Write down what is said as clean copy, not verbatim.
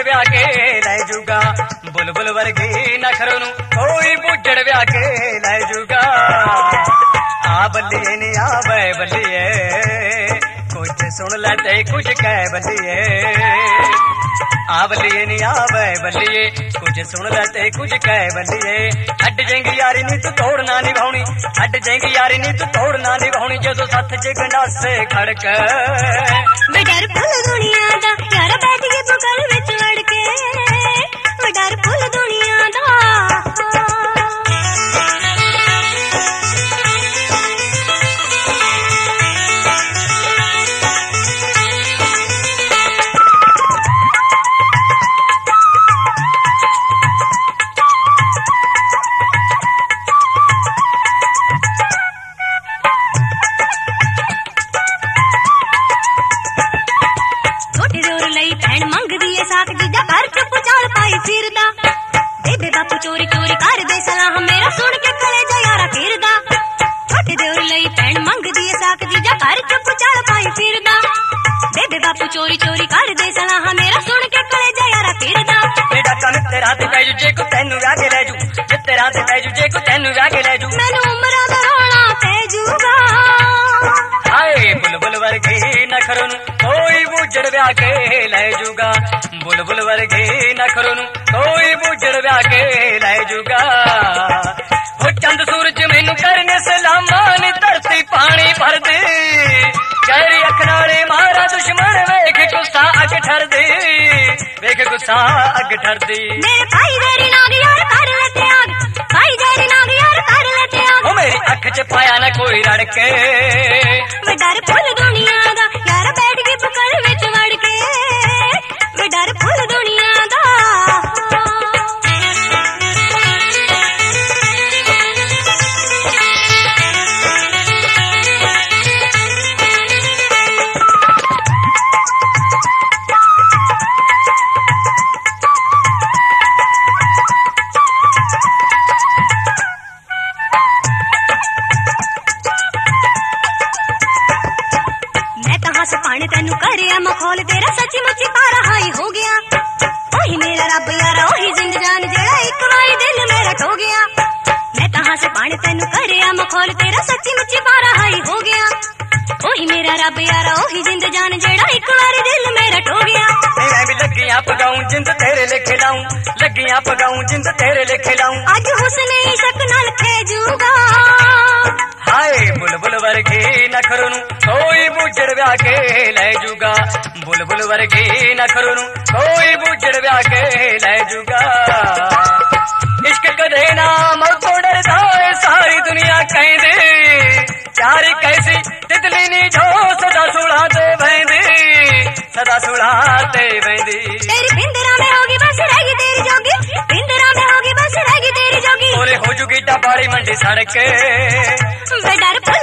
ਵਿਆਹ ਕੇ ਲੈ ਜੂਗਾ ਬੁਲਬੁਲ ਵਰਗੀ ਨਖਰ ਨੂੰ ਕੋਈ ਬੁੱਝੜ ਵਿਆਹ ਕੇ ਲੈ ਜੂਗਾ ਆ ਬੱਲੀਏ ਨੀ ਆ ਬੈ ਬੱਲੀਏ ਕੁਝ ਸੁਣ ਲੈ ਤੇ ਕੁਝ ਕਹਿ ਬੱਲੀਏ ਆ ਬੱਲੀਏ ਨੀ ਆ ਬੈ ਬੱਲੀਏ ਕੁਝ ਸੁਣ ਲੈ ਤੇ ਕੁਝ ਕਹਿ ਬੱਲੀਏ ਛੱਡ ਜਾਏਂਗੀ ਯਾਰੀ ਨੀ ਤੂੰ ਤੋੜਨਾ ਨਿਭਾਉਣੀ ਛੱਡ ਜਾਏਂਗੀ ਯਾਰੀ ਨੀ ਤੂੰ ਤੋੜਨਾ ਨਿਭਾਉਣੀ ਜਦੋਂ ਸੱਥ ਚ ਗੰਡਾਸੇ ਖੜਕ ਮੈਂ ਡਰ ਫੁੱਲ ਦੁਨੀਆ ਦਾ ਯਾਰ ਬੈਠ ਕੇ ਬੁਕਲ ਵਿੱਚ ਵੜ ਕੇ ਮੈਂ ਡਰ ਫੁੱਲ ਦੁਨੀਆ ਦਾ ਫਿਰਦਾ ਬੇਬੇ ਬਾਪੂ ਚੋਰੀ ਚੋਰੀ ਕਰਦੇ ਸਲਾਹ ਮੇਰਾ ਸੁਣ ਕੇ ਕਲੇਜਾ ਯਾਰਾ ਫਿਰਦਾ ਛੋਟੇ ਦਿਓਰ ਲਈ ਭੈਣ ਮੰਗਦੀ ਏ ਸਾਕ ਜੀਜਾ ਘਰ ਚੁੱਪ ਚਾਲ ਪਾਈ ਫਿਰਦਾ ਬੇਬੇ ਬਾਪੂ ਚੋਰੀ ਚੋਰੀ ਕਰਦੇ ਸਲਾਹ ਮੇਰਾ ਸੁਣ ਕੇ ਕਲੇਜਾ ਯਾਰਾ ਫਿਰਦਾ ਬੇਟਾ ਕੰਨ ਤੇਰਾ ਤੇ ਪੈ ਜੂ ਜੇ ਕੋ ਤੈਨੂੰ ਵਿਆਹ ਕੇ ਲੈ ਜੂ ਜੇ ਤੇਰਾ ਤੇ ਪੈ ਜੂ ਜੇ ਕੋ ਤੈਨੂੰ ਵਿਆਹ ਕੇ ਲੈ ਜੂ ਮੈਨੂੰ ਉਮਰਾਂ ਦਾ ਰੋਣਾ ਪੈ ਜੂਗਾ ਹਾਏ ਬੁਲਬੁਲ ਵਰਗੀ ਨਖਰ ਨੂੰ ਕੋਈ ਬੁੱਝੜ ਵਿਆਹ ਕੇ ਲੈ ਜੂਗਾ ਬੁਲਬੁਲ ਵਰਗੀ ਨਖਰ ਨੂੰ ਕੋਈ ਬੁੱਝੜ ਵਿਆਹ ਕੇ ਲੈ ਜੂਗਾ ਉਹ ਚੰਦ ਸੂਰਜ ਮੈਨੂੰ ਕਰਨੇ ਸਲਾਮਾਂ ਨੀ ਧਰਤੀ ਪਾਣੀ ਭਰਦੀ ਗਹਿਰੀ ਅੱਖ ਨਾਲੇ ਮਾਰਾ ਦੁਸ਼ਮਣ ਵੇਖ ਗੁੱਸਾ ਅੱਗ ਠਰਦੀ ਵੇਖ ਗੁੱਸਾ ਅੱਗ ਠਰਦੀ ਮੇਰੇ ਭਾਈ ਤੇਰੀ ਨਾਗ ਯਾਰ ਕਰ ਲੈ ਤਿਆਗ ਭਾਈ ਤੇਰੀ ਨਾਗ ਯਾਰ ਕਰ ਲੈ ਤਿਆਗ ਉਹ ਮੇਰੀ ਅੱਖ ਚ ਪਾਇਆ ਨਾ ਕੋਈ ਰੜ ਕੇ ਮੈਂ ਡਰ ਫੁੱਲ ਦੁਨੀਆ ਦਾ ਯਾਰ ਬੈਠ ਕੇ ਬੁਕਲ ਵਿੱਚ ਵੜ ਕੇ ਮੈਂ ਡਰ ਫੁੱਲ ਦੁਨੀਆ ਦਾ ਪਾਣੀ ਤੈਨੂੰ ਕਰਿਆ ਮਖੌਲ ਤੇਰਾ ਸੱਚੀ ਮੁੱਚੀ ਪਾਰਾ ਹਾਈ ਹੋ ਗਿਆ ਉਹੀ ਮੇਰਾ ਰੱਬ ਯਾਰਾ ਉਹੀ ਜ਼ਿੰਦਜਾਨ ਜਿਹੜਾ ਇੱਕ ਵਾਰੀ ਦਿਲ ਮੇਰਾ ਟੋ ਗਿਆ ਮੈਂ ਤਾਂ ਹੱਸ ਪਾਣੀ ਤੈਨੂੰ ਕਰਿਆ ਮਖੌਲ ਤੇਰਾ ਸੱਚੀ ਮੁੱਚੀ ਪਾਰਾ ਹਾਈ ਹੋ ਗਿਆ ਉਹੀ ਮੇਰਾ ਰੱਬ ਯਾਰਾ ਉਹੀ ਜ਼ਿੰਦਜਾਨ ਜਿਹੜਾ ਇੱਕ ਵਾਰੀ ਦਿਲ ਮੇਰਾ ਟੋ ਗਿਆ ਮੈਂ ਵੀ ਲੱਗੀਆਂ ਪਗਾਉਂ ਜਿੰਦ ਤੇਰੇ ਲਿਖੇ ਲਾਉਂ ਲੱਗੀਆਂ ਪਗਾਉਂ ਜਿੰਦ ਤੇਰੇ ਲਿਖੇ ਲਾਉਂ ਅੱਜ ਹੁਸਨੇ ਇਸ਼ਕ ਨਾਲ ਖੇਜੂਗਾ ਹਾਏ ਬੁਲਬੁਲ ਵਰਗੀ ਨਖਰ ਨੂੰ ਕੋਈ ਬੁੱਝੜ ਵਿਆਹ ਕੇ ਲੈ ਜੂਗਾ ਬੁਲਬੁਲ ਵਰਗੀ ਨਖਰ ਨੂੰ ਕੋਈ ਬੁੱਝੜ ਵਿਆਹ ਕੇ ਲੈ ਜੂਗਾ ਇਸ਼ਕ ਕਦੇ ਨਾ ਮੌਤੋਂ ਡਰਦਾ ਏ ਸਾਰੀ ਦੁਨੀਆ ਕਹਿੰਦੀ ਚਾਰੀ ਕੈਸੀ ਤਿਤਲੀ ਨੀ ਜੋ ਸਦਾ ਸੁਲਾ ਤੇ ਬੈਂਦੀ ਸਦਾ ਸੁਲਾ ਤੇ ਬੈਂਦੀ ਤੇਰੀ ਪਿੰਦਰਾ में होगी बस रहेगी तेरी जोगी पिंदरा में होगी बस रहेगी तेरी जोगी ओरे हो जूगी डबाड़ी मंडी सड़क वे डर